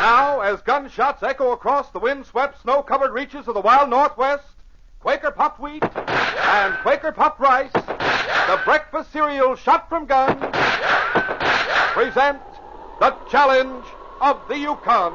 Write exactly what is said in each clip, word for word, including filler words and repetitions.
Now, as gunshots echo across the wind-swept, snow-covered reaches of the wild Northwest, Quaker Puffed Wheat and Quaker Puffed Rice, the breakfast cereal shot from guns, present the challenge of the Yukon.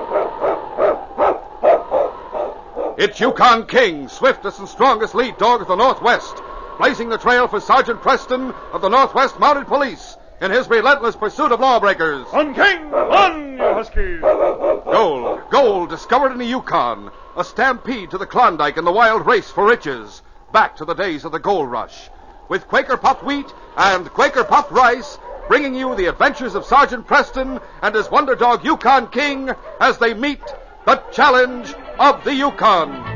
It's Yukon King, swiftest and strongest lead dog of the Northwest, blazing the trail for Sergeant Preston of the Northwest Mounted Police in his relentless pursuit of lawbreakers. On, King! On, you huskies! Gold, gold discovered in the Yukon, a stampede to the Klondike and the wild race for riches, back to the days of the gold rush, with Quaker Puffed Wheat and Quaker Puffed Rice, bringing you the adventures of Sergeant Preston and his wonder dog Yukon King as they meet the challenge of the Yukon.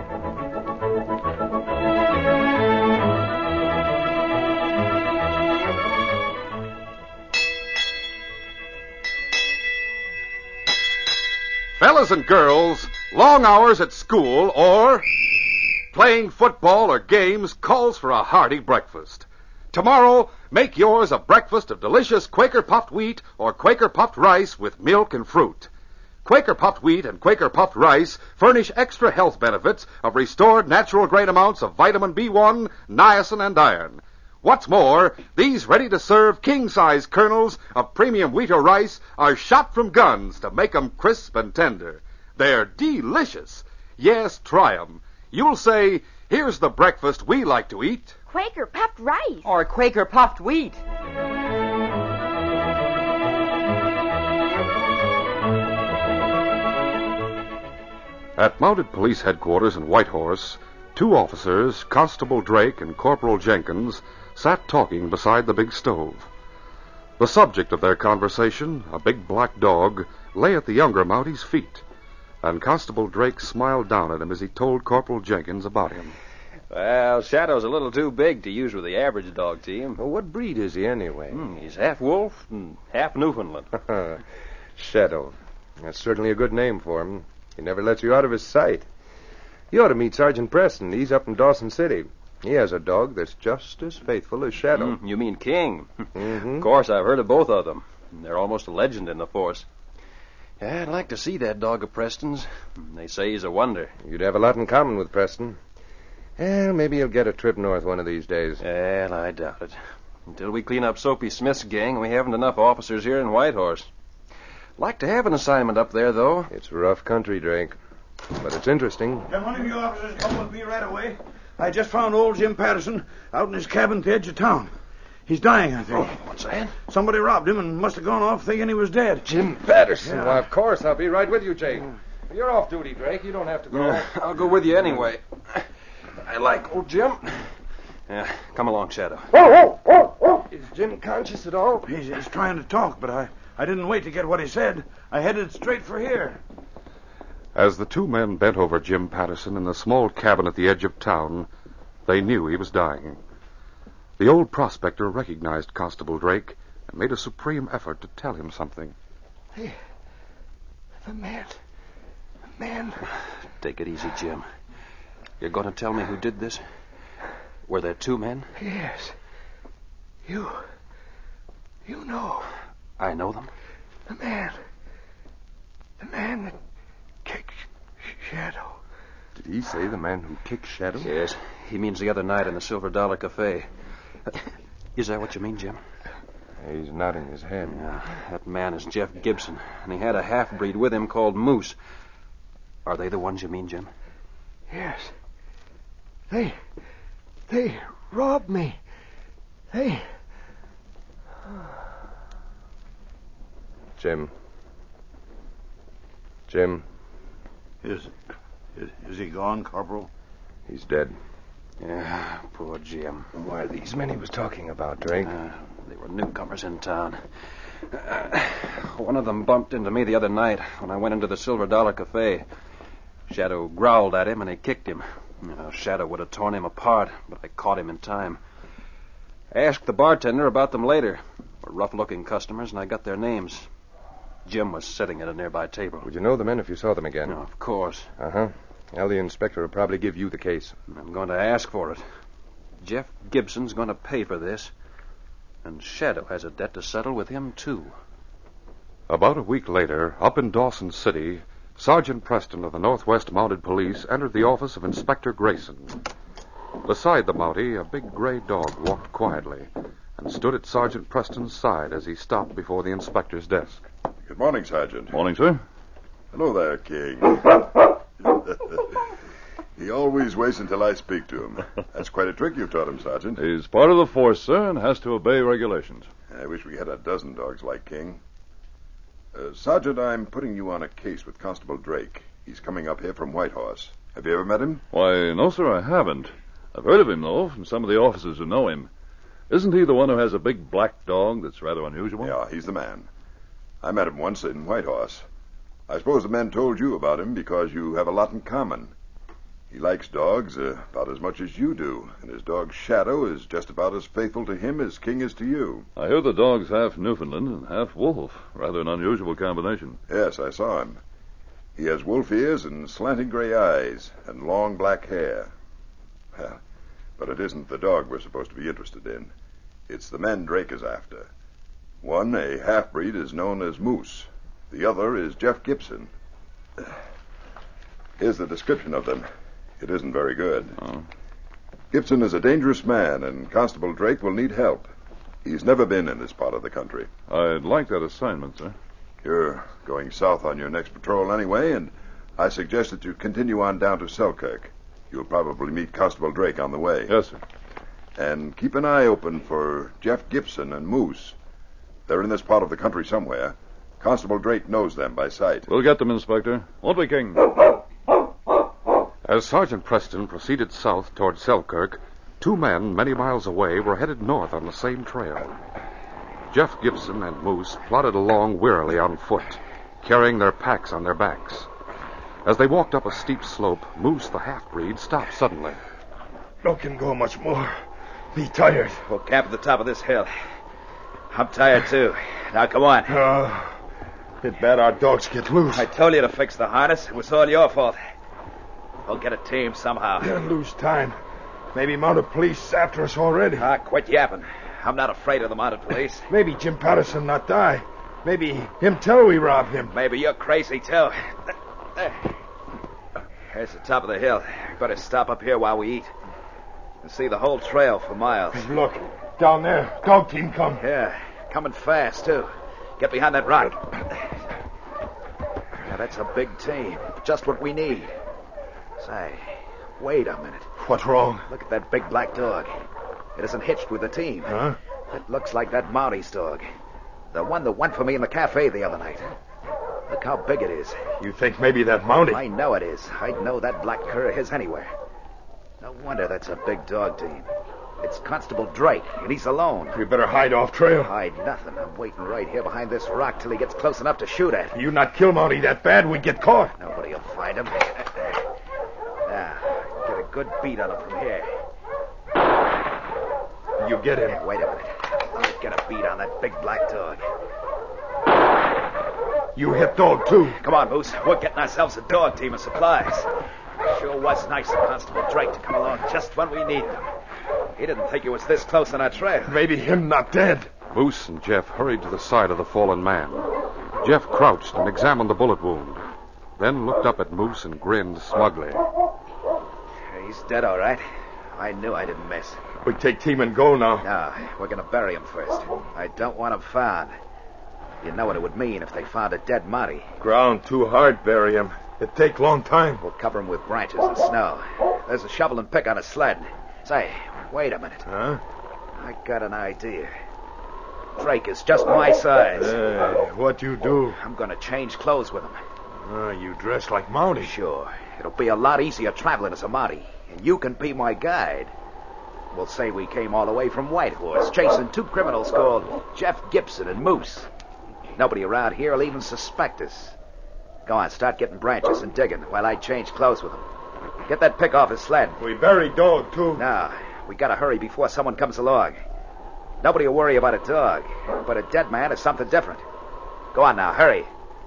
Fellas and girls, long hours at school or playing football or games calls for a hearty breakfast. Tomorrow, make yours a breakfast of delicious Quaker Puffed Wheat or Quaker Puffed Rice with milk and fruit. Quaker Puffed Wheat and Quaker Puffed Rice furnish extra health benefits of restored natural grain amounts of vitamin B one, niacin, and iron. What's more, these ready-to-serve king-size kernels of premium wheat or rice are shot from guns to make 'em crisp and tender. They're delicious. Yes, try 'em. You'll say, here's the breakfast we like to eat. Quaker Puffed Rice. Or Quaker Puffed Wheat. At Mounted Police Headquarters in Whitehorse, two officers, Constable Drake and Corporal Jenkins, sat talking beside the big stove. The subject of their conversation, a big black dog, lay at the younger Mountie's feet, and Constable Drake smiled down at him as he told Corporal Jenkins about him. Well, Shadow's a little too big to use with the average dog team. Well, what breed is he anyway? Hmm, he's half wolf and half Newfoundland. Shadow. That's certainly a good name for him. He never lets you out of his sight. You ought to meet Sergeant Preston. He's up in Dawson City. He has a dog that's just as faithful as Shadow. Mm, you mean King? Mm-hmm. Of course, I've heard of both of them. They're almost a legend in the force. Yeah, I'd like to see that dog of Preston's. They say he's a wonder. You'd have a lot in common with Preston. Well, maybe he'll get a trip north one of these days. Well, I doubt it. Until we clean up Soapy Smith's gang, we haven't enough officers here in Whitehorse. Like to have an assignment up there, though. It's rough country, Drake. But it's interesting. Can one of you officers come with me right away? I just found old Jim Patterson out in his cabin at the edge of town. He's dying, I think. Oh, what's that? Somebody robbed him and must have gone off thinking he was dead. Jim Patterson? Yeah. Why, of course. I'll be right with you, Jake. You're off duty, Drake. You don't have to go. Yeah, I'll go with you anyway. I like old Jim. Yeah, come along, Shadow. Oh, oh, oh, oh. Is Jim conscious at all? He's, he's trying to talk, but I, I didn't wait to get what he said. I headed straight for here. As the two men bent over Jim Patterson in the small cabin at the edge of town, they knew he was dying. The old prospector recognized Constable Drake and made a supreme effort to tell him something. Hey, the man. The man. Take it easy, Jim. You're going to tell me who did this? Were there two men? Yes. You. You know. I know them. The man. The man that kicked Shadow. Did he say the man who kicked Shadow? Yes. He means the other night in the Silver Dollar Cafe. Uh, is that what you mean, Jim? He's nodding his head. Yeah, that man is Jeff Gibson, and he had a half-breed with him called Moose. Are they the ones you mean, Jim? Yes. They... They robbed me. They... Jim. Jim. Is, is... Is he gone, Corporal? He's dead. Yeah, poor Jim. Why are these men he was talking about, Drake? Uh, they were newcomers in town. Uh, one of them bumped into me the other night when I went into the Silver Dollar Cafe. Shadow growled at him and he kicked him. You know, Shadow would have torn him apart, but I caught him in time. I asked the bartender about them later. They were rough-looking customers, and I got their names. Jim was sitting at a nearby table. Would you know the men if you saw them again? No, of course. Uh-huh. Well, the inspector will probably give you the case. I'm going to ask for it. Jeff Gibson's going to pay for this. And Shadow has a debt to settle with him, too. About a week later, up in Dawson City, Sergeant Preston of the Northwest Mounted Police entered the office of Inspector Grayson. Beside the Mountie, a big gray dog walked quietly and stood at Sergeant Preston's side as he stopped before the inspector's desk. Good morning, Sergeant. Morning, sir. Hello there, King. He always waits until I speak to him. That's quite a trick you've taught him, Sergeant. He's part of the force, sir, and has to obey regulations. I wish we had a dozen dogs like King. Uh, Sergeant, I'm putting you on a case with Constable Drake. He's coming up here from Whitehorse. Have you ever met him? Why, no, sir, I haven't. I've heard of him, though, from some of the officers who know him. Isn't he the one who has a big black dog that's rather unusual? Yeah, he's the man. I met him once in Whitehorse. I suppose the men told you about him because you have a lot in common. He likes dogs uh, about as much as you do, and his dog Shadow is just about as faithful to him as King is to you. I hear the dog's half Newfoundland and half wolf. Rather an unusual combination. Yes, I saw him. He has wolf ears and slanting gray eyes and long black hair. Well, but it isn't the dog we're supposed to be interested in. It's the men Drake is after. One, a half-breed, is known as Moose. The other is Jeff Gibson. Here's the description of them. It isn't very good. Oh. Gibson is a dangerous man, and Constable Drake will need help. He's never been in this part of the country. I'd like that assignment, sir. You're going south on your next patrol anyway, and I suggest that you continue on down to Selkirk. You'll probably meet Constable Drake on the way. Yes, sir. And keep an eye open for Jeff Gibson and Moose. They're in this part of the country somewhere. Constable Drake knows them by sight. We'll get them, Inspector. Won't we, King? As Sergeant Preston proceeded south toward Selkirk, two men many miles away were headed north on the same trail. Jeff Gibson and Moose plodded along wearily on foot, carrying their packs on their backs. As they walked up a steep slope, Moose, the half-breed, stopped suddenly. No can go much more. Be tired. We'll camp at the top of this hill. I'm tired, too. Now, come on. Uh, it's bad our dogs get loose. I told you to fix the harness. It was all your fault. We'll get a team somehow. Don't lose time. Maybe mounted police after us already. Ah, quit yapping. I'm not afraid of the mounted police. Maybe Jim Patterson not die. Maybe him tell we robbed him. Maybe you're crazy, too. Here's the top of the hill. We better stop up here while we eat. And see the whole trail for miles. Look, down there. Dog team come. Yeah, coming fast, too. Get behind that rock. Now, that's a big team. Just what we need. Say, wait a minute. What's wrong? Look at that big black dog. It isn't hitched with the team. Huh? It looks like that Mountie's dog. The one that went for me in the cafe the other night. Look how big it is. You think maybe that Mountie? I know it is. I'd know that black cur of his anywhere. No wonder that's a big dog team. It's Constable Drake, and he's alone. You better hide off trail. Hide nothing. I'm waiting right here behind this rock till he gets close enough to shoot at. You not kill Mountie that bad, we get caught. Nobody will find him. Now, get a good beat on him from here. You get him. Hey, wait a minute. I'll get a beat on that big black dog. You hit dog, too. Come on, Moose. We're getting ourselves a dog team of supplies. Sure was nice of Constable Drake to come along just when we needed him. He didn't think he was this close on our trail. Maybe him not dead. Moose and Jeff hurried to the side of the fallen man. Jeff crouched and examined the bullet wound, then looked up at Moose and grinned smugly. He's dead, all right. I knew I didn't miss. We take team and go now. No, we're going to bury him first. I don't want him found. You know what it would mean if they found a dead Mountie. Ground too hard, bury him. It take long time. We'll cover him with branches and snow. There's a shovel and pick on a sled. Say, wait a minute. Huh? I got an idea. Drake is just my size. Hey, what you do? I'm going to change clothes with him. Uh, you dress like Mountie. Sure. It'll be a lot easier traveling as a Mountie. And you can be my guide. We'll say we came all the way from Whitehorse, chasing two criminals called Jeff Gibson and Moose. Nobody around here will even suspect us. Go on, start getting branches and digging while I change clothes with him. Get that pick off his sled. We bury dog, too. No, we gotta hurry before someone comes along. Nobody will worry about a dog, but a dead man is something different. Go on now, hurry.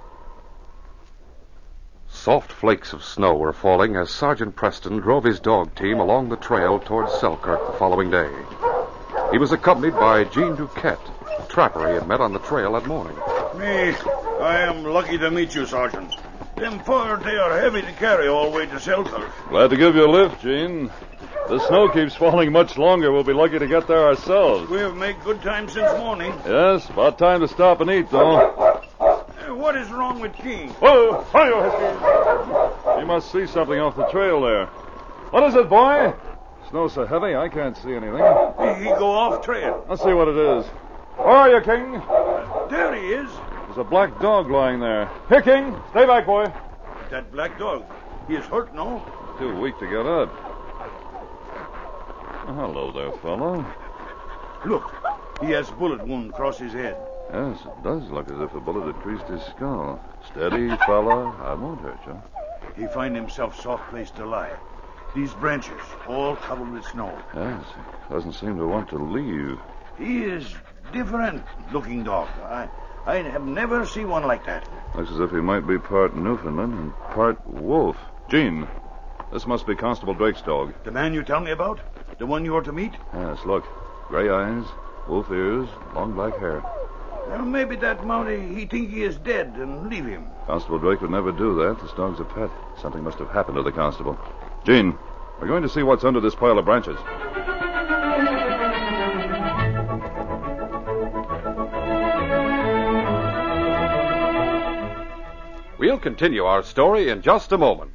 Soft flakes of snow were falling as Sergeant Preston drove his dog team along the trail towards Selkirk the following day. He was accompanied by Jean Duquette, a trapper he had met on the trail that morning. Me, I am lucky to meet you, Sergeant. Them fur, they are heavy to carry all the way to Selkirk. Glad to give you a lift, Gene. The snow keeps falling much longer. We'll be lucky to get there ourselves. We have made good time since morning. Yes, about time to stop and eat, though. Uh, what is wrong with King? Whoa! Hi-yo, He must see something off the trail there. What is it, boy? Snow's so heavy, I can't see anything. He, he go off trail. Let's see what it is. Where are you, King? There he is. There's a black dog lying there. Here, King. Stay back, boy. That black dog. He is hurt, no? Too weak to get up. Oh, hello there, fellow. Look, he has bullet wound across his head. Yes, it does look as if a bullet had creased his skull. Steady, fella. I won't hurt you. He find himself soft place to lie. These branches, all covered with snow. Yes, he doesn't seem to want to leave. He is different looking dog. I I have never seen one like that. Looks as if he might be part Newfoundland and part wolf. Gene, this must be Constable Drake's dog. The man you tell me about? The one you are to meet? Yes, look. Gray eyes, wolf ears, long black hair. Well, maybe that Mountie, he think he is dead and leave him. Constable Drake would never do that. This dog's a pet. Something must have happened to the constable. Gene, we're going to see what's under this pile of branches. We'll continue our story in just a moment.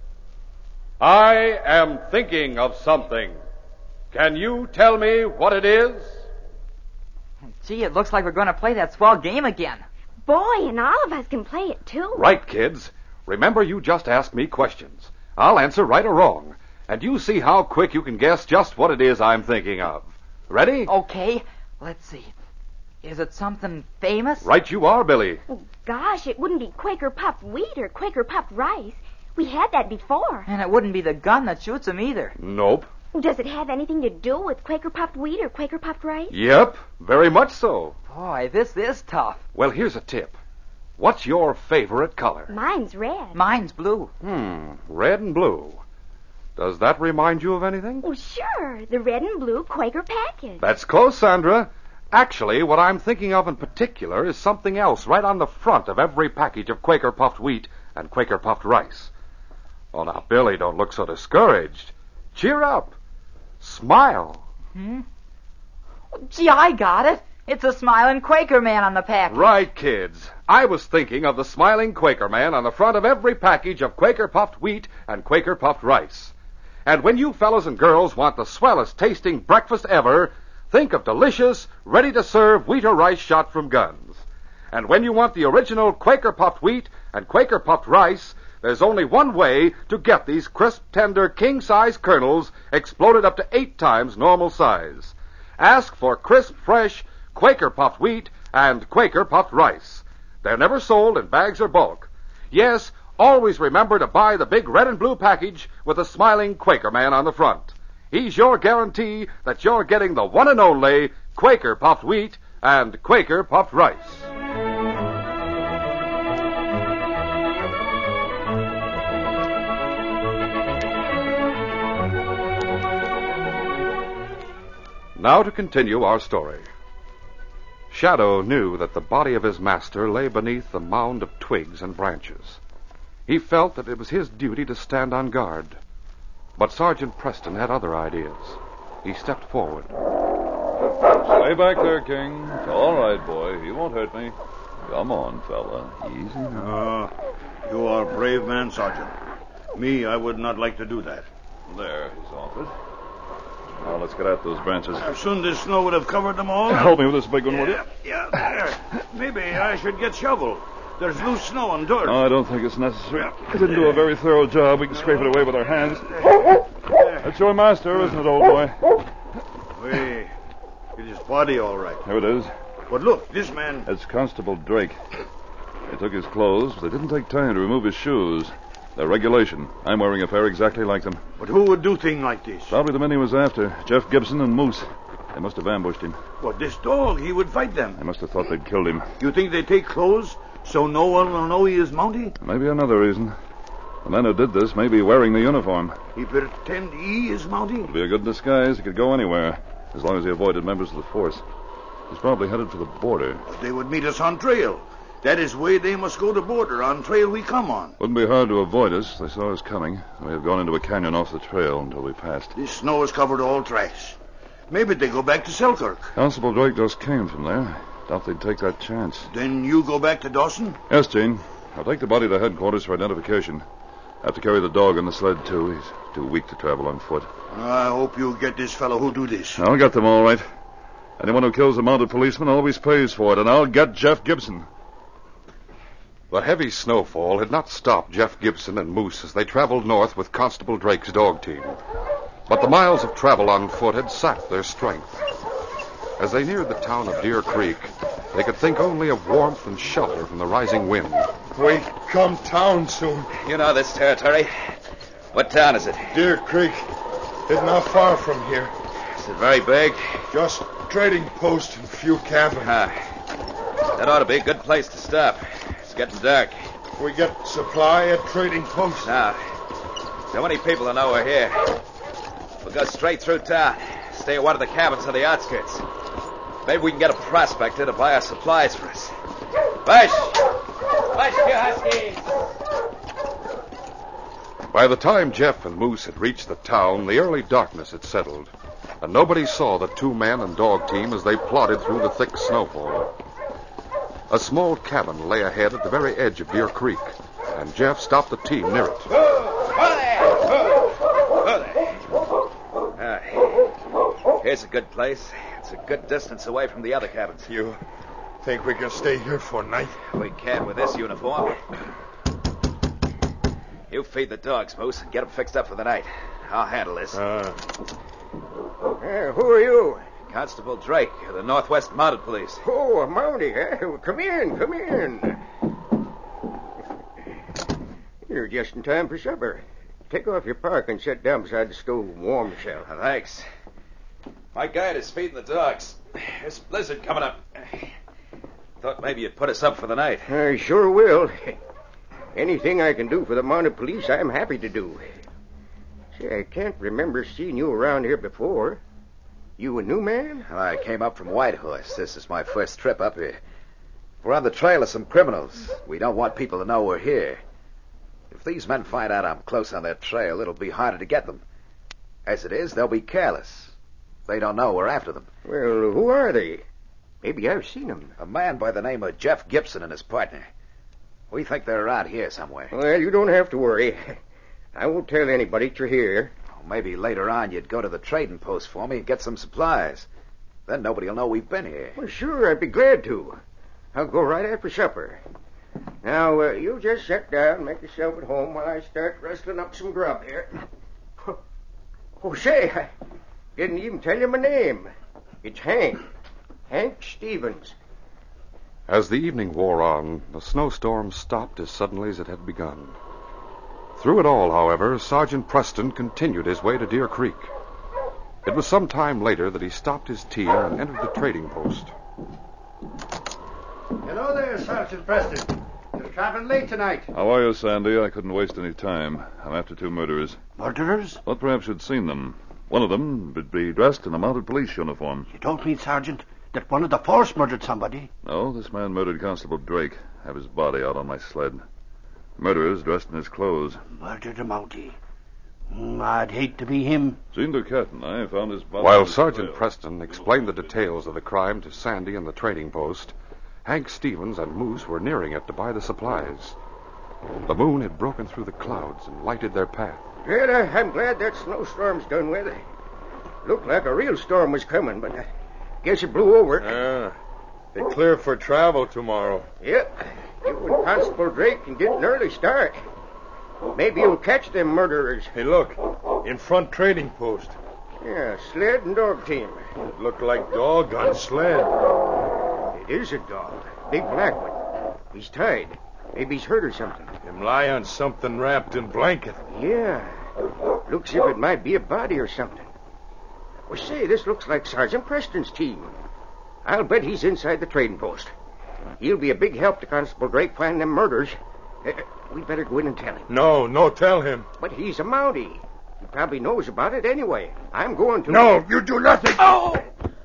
I am thinking of something. Can you tell me what it is? Gee, it looks like we're going to play that swell game again. Boy, and all of us can play it, too. Right, kids. Remember, you just asked me questions. I'll answer right or wrong. And you see how quick you can guess just what it is I'm thinking of. Ready? Okay, let's see. Is it something famous? Right you are, Billy. Oh, gosh, it wouldn't be Quaker puffed wheat or Quaker puffed rice. We had that before. And it wouldn't be the gun that shoots them either. Nope. Does it have anything to do with Quaker puffed wheat or Quaker puffed rice? Yep, very much so. Boy, this is tough. Well, here's a tip. What's your favorite color? Mine's red. Mine's blue. Hmm, red and blue. Does that remind you of anything? Oh, sure. The red and blue Quaker package. That's close, Sandra. Actually, what I'm thinking of in particular is something else right on the front of every package of Quaker puffed wheat and Quaker puffed rice. Oh, now, Billy, don't look so discouraged. Cheer up. Smile. Hmm? Gee, I got it. It's a smiling Quaker man on the package. Right, kids. I was thinking of the smiling Quaker man on the front of every package of Quaker puffed wheat and Quaker puffed rice. And when you fellas and girls want the swellest tasting breakfast ever, think of delicious, ready-to-serve wheat or rice shot from guns. And when you want the original Quaker puffed wheat and Quaker puffed rice, there's only one way to get these crisp, tender, king-size kernels exploded up to eight times normal size. Ask for crisp, fresh Quaker puffed wheat and Quaker puffed rice. They're never sold in bags or bulk. Yes, always remember to buy the big red and blue package with a smiling Quaker man on the front. He's your guarantee that you're getting the one and only Quaker puffed wheat and Quaker puffed rice. Now to continue our story. Shadow knew that the body of his master lay beneath the mound of twigs and branches. He felt that it was his duty to stand on guard. But Sergeant Preston had other ideas. He stepped forward. Stay back there, King. It's all right, boy. You won't hurt me. Come on, fella. Easy now. Uh, you are a brave man, Sergeant. Me, I would not like to do that. There, he's off it. Now let's get at those branches. Uh, soon this snow would have covered them all. Help me with this big one, yeah, will you? Yeah, there. Maybe I should get shovel. There's loose snow and dirt. No, I don't think it's necessary. We didn't do a very thorough job. We can scrape it away with our hands. That's your master, isn't it, old boy? Wait. It is body, all right. There it is. But look, this man... It's Constable Drake. They took his clothes, but they didn't take time to remove his shoes. They're regulation. I'm wearing a pair exactly like them. But who would do thing like this? Probably the men he was after. Jeff Gibson and Moose. They must have ambushed him. What, this dog, he would fight them? They must have thought they'd killed him. You think they take clothes so no one will know he is Mountie? Maybe another reason. The man who did this may be wearing the uniform. He pretend he is Mountie? It'd be a good disguise. He could go anywhere, as long as he avoided members of the force. He's probably headed for the border. But they would meet us on trail. That is way they must go to border on trail we come on. Wouldn't be hard to avoid us. They saw us coming. We have gone into a canyon off the trail until we passed. This snow has covered all tracks. Maybe they go back to Selkirk. Constable Drake just came from there. Doubt they'd take that chance. Then you go back to Dawson? Yes, Gene. I'll take the body to headquarters for identification. Have to carry the dog on the sled, too. He's too weak to travel on foot. I hope you get this fellow who do this. I'll get them all right. Anyone who kills a mounted policeman always pays for it, and I'll get Jeff Gibson. The heavy snowfall had not stopped Jeff Gibson and Moose as they traveled north with Constable Drake's dog team. But the miles of travel on foot had sapped their strength. As they neared the town of Deer Creek, they could think only of warmth and shelter from the rising wind. We come town soon. You know this territory. What town is it? Deer Creek. It's not far from here. Is it very big? Just trading post and few cabins. Ah, that ought to be a good place to stop. It's getting dark. We get supply at trading post. Now, so many people to know we're here. We'll go straight through town. Stay at one of the cabins on the outskirts. Maybe we can get a prospector to buy our supplies for us. Bush! Bush, you huskies! By the time Jeff and Moose had reached the town, the early darkness had settled, and nobody saw the two-man and dog team as they plodded through the thick snowfall. A small cabin lay ahead at the very edge of Deer Creek, and Jeff stopped the team near it. Whoa, whoa there! Whoa, whoa there. Ah, here's a good place. It's a good distance away from the other cabins. You think we can stay here for night? We can with this uniform. You feed the dogs, Moose, and get them fixed up for the night. I'll handle this. Uh, Uh, who are you? Constable Drake of the Northwest Mounted Police. Oh, a Mountie, eh? Well, come in, come in. You're just in time for supper. Take off your park and sit down beside the stove and warm yourself. Uh, thanks. My guide is feeding the dogs. There's a blizzard coming up. Thought maybe you'd put us up for the night. I sure will. Anything I can do for the Mounted Police, I'm happy to do. Say, I can't remember seeing you around here before. You a new man? I came up from Whitehorse. This is my first trip up here. We're on the trail of some criminals. We don't want people to know we're here. If these men find out I'm close on their trail, it'll be harder to get them. As it is, they'll be careless. They don't know we're after them. Well, who are they? Maybe I've seen them. A man by the name of Jeff Gibson and his partner. We think they're around here somewhere. Well, you don't have to worry. I won't tell anybody that you're here. Well, maybe later on you'd go to the trading post for me and get some supplies. Then nobody will know we've been here. Well, sure, I'd be glad to. I'll go right after supper. Now, uh, you just sit down and make yourself at home while I start rustling up some grub here. Oh, say, I didn't even tell you my name. It's Hank. Hank Stevens. As the evening wore on, the snowstorm stopped as suddenly as it had begun. Through it all, however, Sergeant Preston continued his way to Deer Creek. It was some time later that he stopped his team and entered the trading post. Hello there, Sergeant Preston. You're traveling late tonight. How are you, Sandy? I couldn't waste any time. I'm after two murderers. Murderers? Thought perhaps you'd seen them. One of them would be dressed in a mounted police uniform. You don't mean, Sergeant, that one of the force murdered somebody? No, this man murdered Constable Drake. I have his body out on my sled. Murderers dressed in his clothes. Murdered a Mountie. Mm, I'd hate to be him. Jean Duquette and I found his body. While Sergeant Preston explained the details of the crime to Sandy and the trading post, Hank Stevens and Moose were nearing it to buy the supplies. The moon had broken through the clouds and lighted their path. Well, I, I'm glad that snowstorm's done with. Looked like a real storm was coming, but I guess it blew over. Yeah. They clear for travel tomorrow. Yep. You and Constable Drake can get an early start. Maybe you'll catch them murderers. Hey, look. In front trading post. Yeah, sled and dog team. It looked like dog on sled. It is a dog. Big black one. He's tied. Maybe he's hurt or something. Him lie on something wrapped in blanket. Yeah. Looks as if it might be a body or something. Well, say, this looks like Sergeant Preston's team. I'll bet he's inside the trading post. He'll be a big help to Constable Drake finding them murderers. Uh, we'd better go in and tell him. No, no, tell him. But he's a Mountie. He probably knows about it anyway. I'm going to... No, you do nothing. Oh!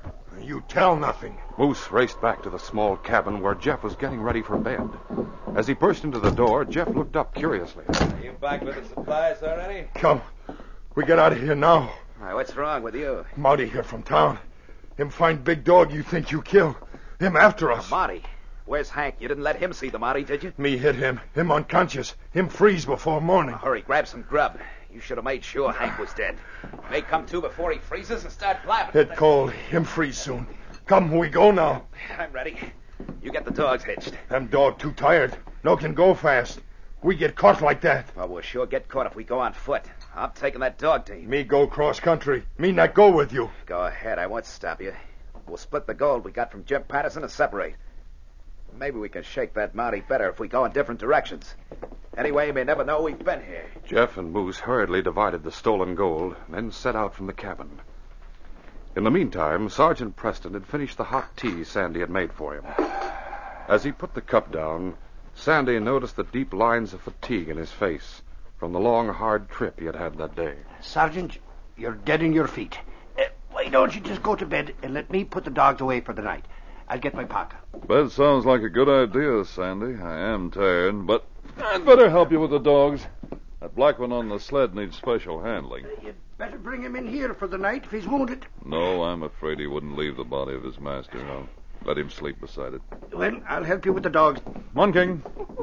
You tell nothing. Moose raced back to the small cabin where Jeff was getting ready for bed. As he burst into the door, Jeff looked up curiously. Are you back with the supplies already? Come. We get out of here now. Why, what's wrong with you? Marty here from town. Him find big dog you think you kill. Him after us. Marty? Where's Hank? You didn't let him see the Marty, did you? Me hit him. Him unconscious. Him freeze before morning. Hurry, grab some grub. You should have made sure Hank was dead. May come to before he freezes and start blabbing. It cold. Him freeze soon. Come, we go now. I'm ready. You get the dogs hitched. Them dog too tired. No can go fast. We get caught like that. Well, we'll sure get caught if we go on foot. I'm taking that dog team. Me go cross country. Me not go with you. Go ahead. I won't stop you. We'll split the gold we got from Jim Patterson and separate. Maybe we can shake that Mountie better if we go in different directions. Anyway, you may never know we've been here. Jeff and Moose hurriedly divided the stolen gold, and then set out from the cabin. In the meantime, Sergeant Preston had finished the hot tea Sandy had made for him. As he put the cup down, Sandy noticed the deep lines of fatigue in his face from the long, hard trip he had had that day. Sergeant, you're dead in your feet. Uh, why don't you just go to bed and let me put the dogs away for the night? I'll get my parka. Bed sounds like a good idea, Sandy. I am tired, but I'd better help you with the dogs. That black one on the sled needs special handling. You'd better bring him in here for the night if he's wounded. No, I'm afraid he wouldn't leave the body of his master. I'll let him sleep beside it. Well, I'll help you with the dogs. Come on, King.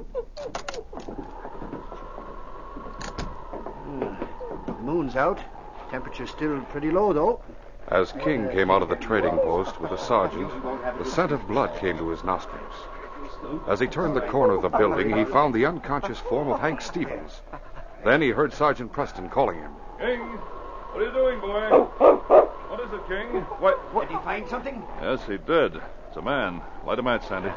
Hmm. Moon's out. Temperature's still pretty low, though. As King came out of the trading post with the sergeant, the scent of blood came to his nostrils. As he turned the corner of the building, he found the unconscious form of Hank Stevens. Then he heard Sergeant Preston calling him. King, what are you doing, boy? What is it, King? What? What? Did he find something? Yes, he did. It's a man. Light a match, Sandy.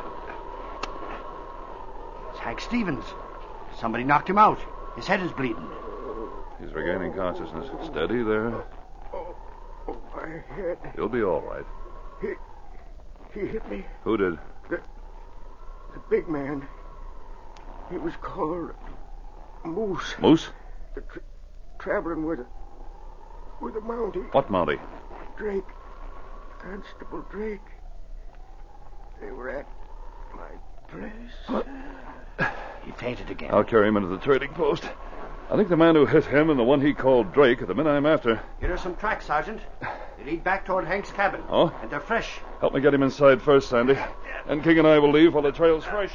It's Hank Stevens. Somebody knocked him out. His head is bleeding. He's regaining consciousness. Steady there. Oh, oh, my head. You'll be all right. He, he hit me. Who did? The, the big man. He was called Moose. Moose? The tra- traveling with a, with a Mountie. What Mountie? Drake. Constable Drake. They were at my place. He fainted again. I'll carry him into the trading post. I think the man who hit him and the one he called Drake are the men I'm after. Here are some tracks, Sergeant. They lead back toward Hank's cabin. Oh? And they're fresh. Help me get him inside first, Sandy. And King and I will leave while the trail's fresh.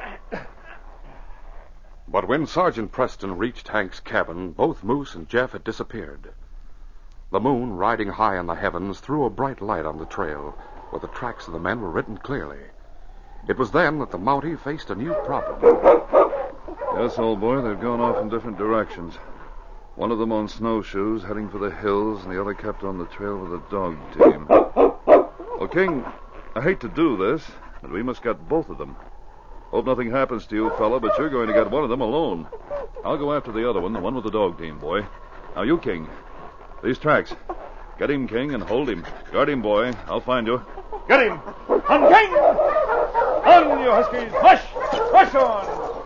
But when Sergeant Preston reached Hank's cabin, both Moose and Jeff had disappeared. The moon, riding high in the heavens, threw a bright light on the trail, where the tracks of the men were written clearly. It was then that the Mountie faced a new problem. Yes, old boy, they've gone off in different directions. One of them on snowshoes, heading for the hills, and the other kept on the trail with a dog team. Well, King, I hate to do this, but we must get both of them. Hope nothing happens to you, fella, but you're going to get one of them alone. I'll go after the other one, the one with the dog team, boy. Now, you, King. These tracks. Get him, King, and hold him. Guard him, boy. I'll find you. Get him! On, King! On, you huskies! Push! Push on!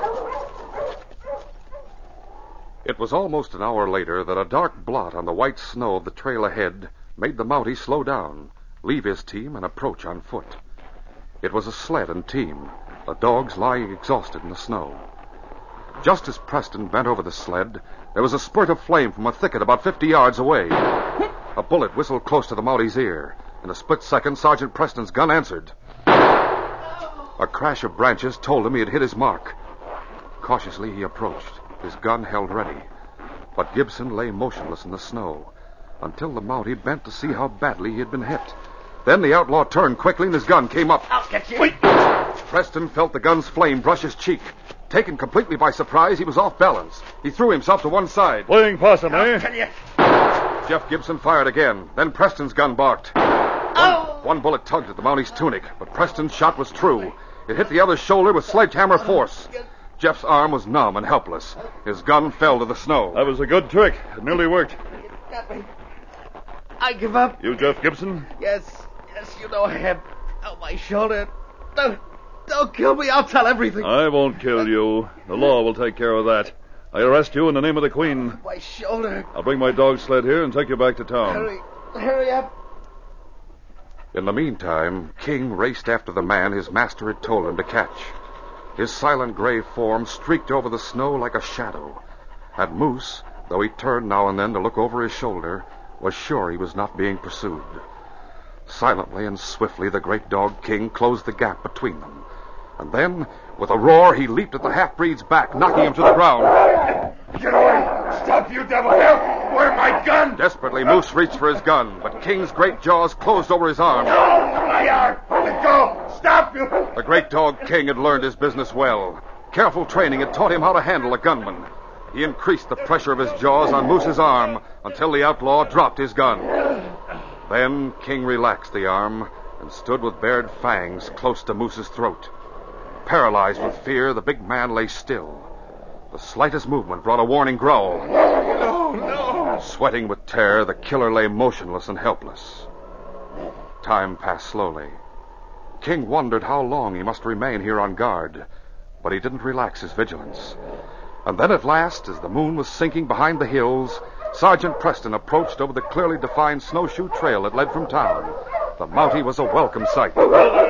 It was almost an hour later that a dark blot on the white snow of the trail ahead made the Mountie slow down, leave his team, and approach on foot. It was a sled and team, the dogs lying exhausted in the snow. Just as Preston bent over the sled, there was a spurt of flame from a thicket about fifty yards away. A bullet whistled close to the Mountie's ear. In a split second, Sergeant Preston's gun answered. A crash of branches told him he had hit his mark. Cautiously, he approached, his gun held ready. But Gibson lay motionless in the snow until the Mountie bent to see how badly he had been hit. Then the outlaw turned quickly and his gun came up. I'll get you. Wait! Preston felt the gun's flame brush his cheek. Taken completely by surprise, he was off balance. He threw himself to one side. Playing possum, eh? I'll tell you. Jeff Gibson fired again. Then Preston's gun barked. Oh! One, one bullet tugged at the Mountie's tunic, but Preston's shot was true. It hit the other's shoulder with sledgehammer force. Jeff's arm was numb and helpless. His gun fell to the snow. That was a good trick. It nearly worked. You got me. I give up. You, Jeff Gibson? Yes, yes, you know I had on my shoulder. Don't, don't kill me. I'll tell everything. I won't kill you. The law will take care of that. I arrest you in the name of the Queen. My shoulder. I'll bring my dog sled here and take you back to town. Hurry, hurry up. In the meantime, King raced after the man his master had told him to catch. His silent gray form streaked over the snow like a shadow. And Moose, though he turned now and then to look over his shoulder, was sure he was not being pursued. Silently and swiftly, the great dog King closed the gap between them. And then, with a roar, he leaped at the half-breed's back, knocking him to the ground. Get away! Stop, you devil! Where my gun? Desperately, Moose reached for his gun, but King's great jaws closed over his arm. No! My arm! Let go! Stop, you! The great dog King had learned his business well. Careful training had taught him how to handle a gunman. He increased the pressure of his jaws on Moose's arm until the outlaw dropped his gun. Then King relaxed the arm and stood with bared fangs close to Moose's throat. Paralyzed with fear, the big man lay still. The slightest movement brought a warning growl. No, no! Sweating with terror, the killer lay motionless and helpless. Time passed slowly. King wondered how long he must remain here on guard, but he didn't relax his vigilance. And then at last, as the moon was sinking behind the hills, Sergeant Preston approached over the clearly defined snowshoe trail that led from town. The Mountie was a welcome sight. Oh,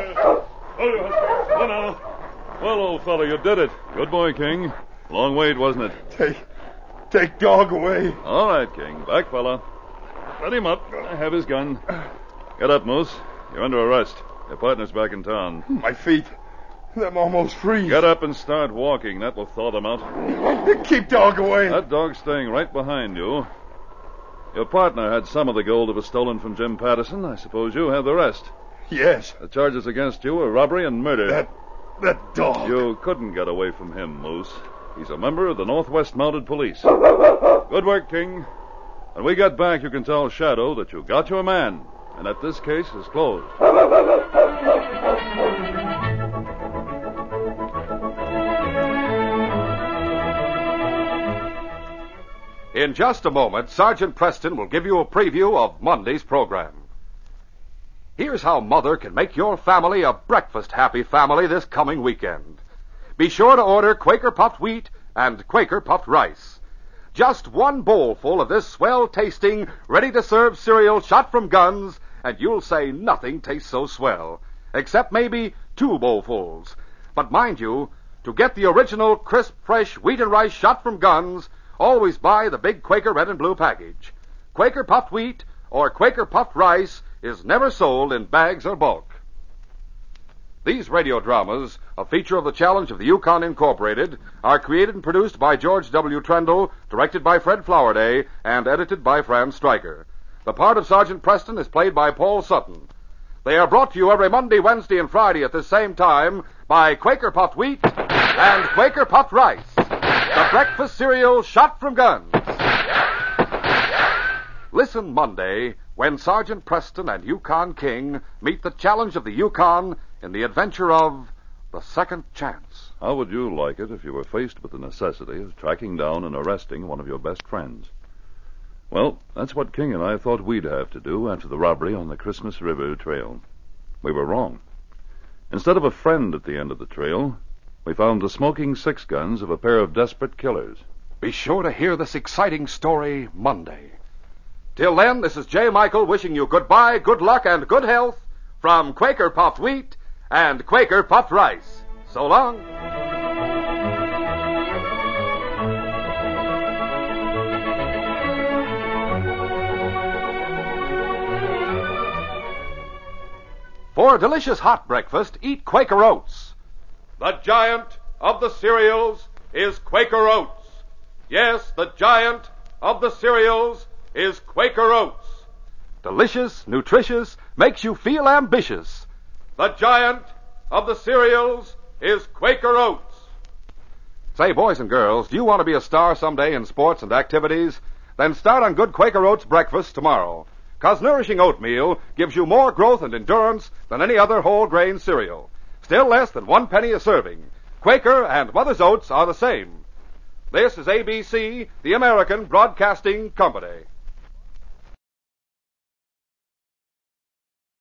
no. Well, old fellow, you did it. Good boy, King. Long wait, wasn't it? Take, take dog away. All right, King. Back, fella. Let him up. I have his gun. Get up, Moose. You're under arrest. Your partner's back in town. My feet, them almost freeze. Get up and start walking. That will thaw them out. Keep dog away. That dog's staying right behind you. Your partner had some of the gold that was stolen from Jim Patterson. I suppose you have the rest. Yes. The charges against you are robbery and murder. That, that dog. You couldn't get away from him, Moose. He's a member of the Northwest Mounted Police. Good work, King. When we get back, you can tell Shadow that you got your man, and that this case is closed. In just a moment, Sergeant Preston will give you a preview of Monday's program. Here's how Mother can make your family a breakfast-happy family this coming weekend. Be sure to order Quaker Puffed Wheat and Quaker Puffed Rice. Just one bowlful of this swell-tasting, ready-to-serve cereal shot from guns, and you'll say nothing tastes so swell, except maybe two bowlfuls. But mind you, to get the original crisp, fresh wheat and rice shot from guns, always buy the big Quaker red and blue package. Quaker Puffed Wheat or Quaker Puffed Rice is never sold in bags or bulk. These radio dramas, a feature of the Challenge of the Yukon Incorporated, are created and produced by George W. Trendle, directed by Fred Flowerday, and edited by Fran Stryker. The part of Sergeant Preston is played by Paul Sutton. They are brought to you every Monday, Wednesday, and Friday at this same time by Quaker Puffed Wheat and Quaker Puffed Rice, the breakfast cereal shot from guns. Listen Monday when Sergeant Preston and Yukon King meet the Challenge of the Yukon in the adventure of The Second Chance. How would you like it if you were faced with the necessity of tracking down and arresting one of your best friends? Well, that's what King and I thought we'd have to do after the robbery on the Christmas River Trail. We were wrong. Instead of a friend at the end of the trail, we found the smoking six guns of a pair of desperate killers. Be sure to hear this exciting story Monday. Till then, this is J. Michael wishing you goodbye, good luck, and good health from Quaker Puffed Wheat and Quaker Puffed Rice. So long. For a delicious hot breakfast, eat Quaker Oats. The giant of the cereals is Quaker Oats. Yes, the giant of the cereals is Quaker Oats. Delicious, nutritious, makes you feel ambitious. The giant of the cereals is Quaker Oats. Say, boys and girls, do you want to be a star someday in sports and activities? Then start on good Quaker Oats breakfast tomorrow. 'Cause nourishing oatmeal gives you more growth and endurance than any other whole grain cereal. Still less than one penny a serving. Quaker and Mother's Oats are the same. This is A B C, the American Broadcasting Company.